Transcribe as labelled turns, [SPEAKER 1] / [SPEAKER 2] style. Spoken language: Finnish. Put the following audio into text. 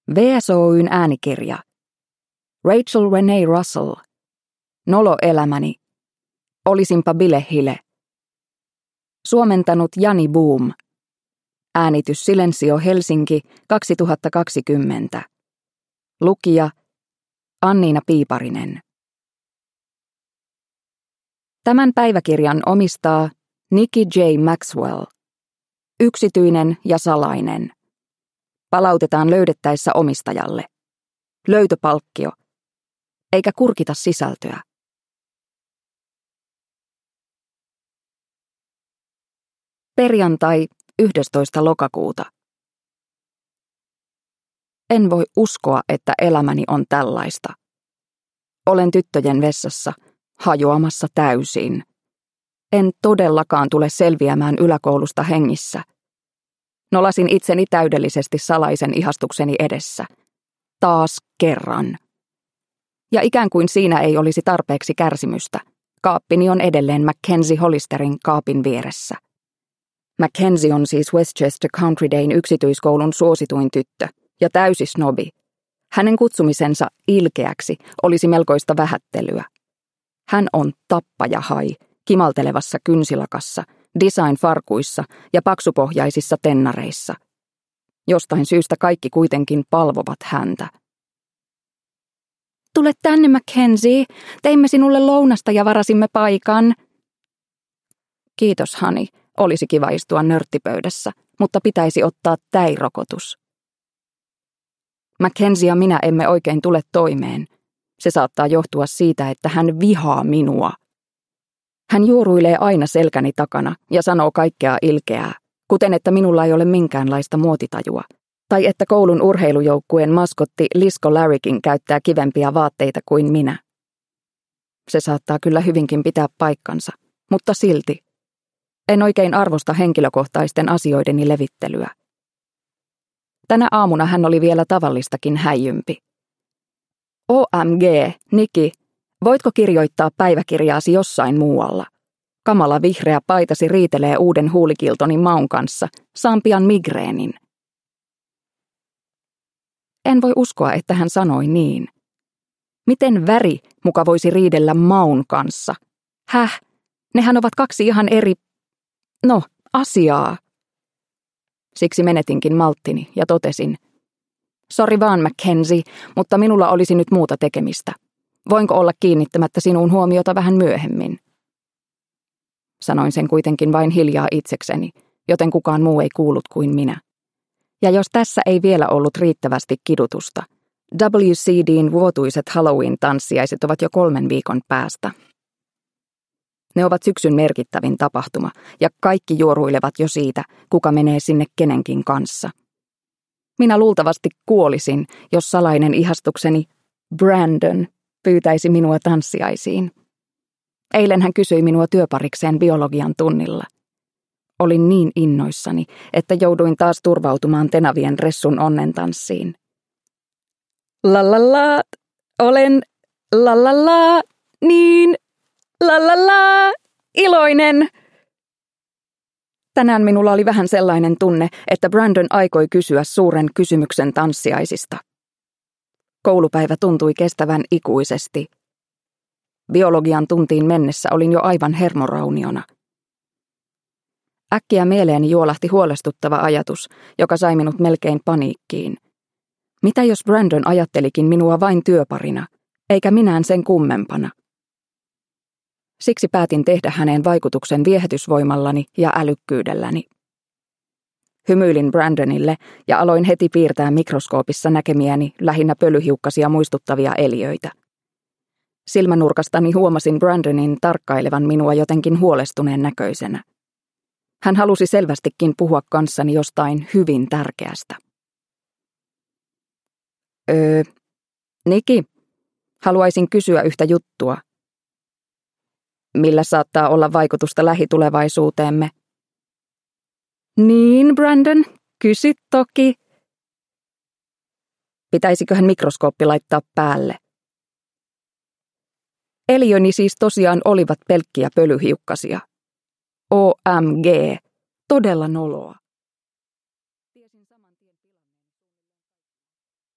[SPEAKER 1] VSOY:n äänikirja. Rachel Renee Russell. Nolo elämäni. Olisinpa Bilehile. Suomentanut Jani Boom. Äänitys Silensio Helsinki 2020. Lukija Anniina Piiparinen. Tämän päiväkirjan omistaa Nikki J. Maxwell. Yksityinen ja salainen. Palautetaan löydettäessä omistajalle. Löytöpalkkio. Eikä kurkita sisältöä. Perjantai 11. lokakuuta. En voi uskoa, että elämäni on tällaista. Olen tyttöjen vessassa, hajoamassa täysin. En todellakaan tule selviämään yläkoulusta hengissä. Nolasin itseni täydellisesti salaisen ihastukseni edessä. Taas kerran. Ja ikään kuin siinä ei olisi tarpeeksi kärsimystä, kaappini on edelleen Mackenzie Hollisterin kaapin vieressä. Mackenzie on siis Westchester Country Dayn yksityiskoulun suosituin tyttö ja täysi snobi. Hänen kutsumisensa ilkeäksi olisi melkoista vähättelyä. Hän on tappajahai, kimaltelevassa kynsilakassa, design-farkuissa ja paksupohjaisissa tennareissa. Jostain syystä kaikki kuitenkin palvovat häntä. Tule tänne, Mackenzie. Teimme sinulle lounasta ja varasimme paikan. Kiitos, Hani. Olisi kiva istua nörttipöydässä, mutta pitäisi ottaa täirokotus. Mackenzie ja minä emme oikein tule toimeen. Se saattaa johtua siitä, että hän vihaa minua. Hän juoruilee aina selkäni takana ja sanoo kaikkea ilkeää, kuten että minulla ei ole minkäänlaista muotitajua, tai että koulun urheilujoukkueen maskotti Lisko Larrykin käyttää kivempiä vaatteita kuin minä. Se saattaa kyllä hyvinkin pitää paikkansa, mutta silti. En oikein arvosta henkilökohtaisten asioideni levittelyä. Tänä aamuna hän oli vielä tavallistakin häijympi. OMG, Nikki, voitko kirjoittaa päiväkirjaasi jossain muualla? Kamala vihreä paitasi riitelee uuden huulikiltonin maun kanssa, saan pian migreenin. En voi uskoa, että hän sanoi niin. Miten väri muka voisi riidellä maun kanssa? Häh? Nehän ovat kaksi ihan eri... asiaa. Siksi menetinkin malttini ja totesin. Sori vaan, Mackenzie, mutta minulla olisi nyt muuta tekemistä. Voinko olla kiinnittämättä sinuun huomiota vähän myöhemmin? Sanoin sen kuitenkin vain hiljaa itsekseni, joten kukaan muu ei kuullut kuin minä. Ja jos tässä ei vielä ollut riittävästi kidutusta, WCD:n vuotuiset Halloween-tanssiaiset ovat jo 3 viikon päästä. Ne ovat syksyn merkittävin tapahtuma, ja kaikki juoruilevat jo siitä, kuka menee sinne kenenkin kanssa. Minä luultavasti kuolisin, jos salainen ihastukseni, Brandon, pyytäisi minua tanssiaisiin. Eilen hän kysyi minua työparikseen biologian tunnilla. Olin niin innoissani, että jouduin taas turvautumaan tenavien ressun onnentanssiin. Lalala, olen lalala, niin... Lalala, iloinen! Tänään minulla oli vähän sellainen tunne, että Brandon aikoi kysyä suuren kysymyksen tanssiaisista. Koulupäivä tuntui kestävän ikuisesti. Biologian tuntiin mennessä olin jo aivan hermorauniona. Äkkiä mieleeni juolahti huolestuttava ajatus, joka sai minut melkein paniikkiin. Mitä jos Brandon ajattelikin minua vain työparina, eikä minään sen kummempana? Siksi päätin tehdä hänen vaikutuksen viehätysvoimallani ja älykkyydelläni. Hymyilin Brandonille ja aloin heti piirtää mikroskoopissa näkemiäni lähinnä pölyhiukkasia muistuttavia eliöitä. Silmänurkastani huomasin Brandonin tarkkailevan minua jotenkin huolestuneen näköisenä. Hän halusi selvästikin puhua kanssani jostain hyvin tärkeästä. Nikki, haluaisin kysyä yhtä juttua. Millä saattaa olla vaikutusta lähitulevaisuuteemme? Niin, Brandon, kysy toki. Pitäisiköhän mikroskooppi laittaa päälle? Eliöni siis tosiaan olivat pelkkiä pölyhiukkasia. OMG, todella noloa.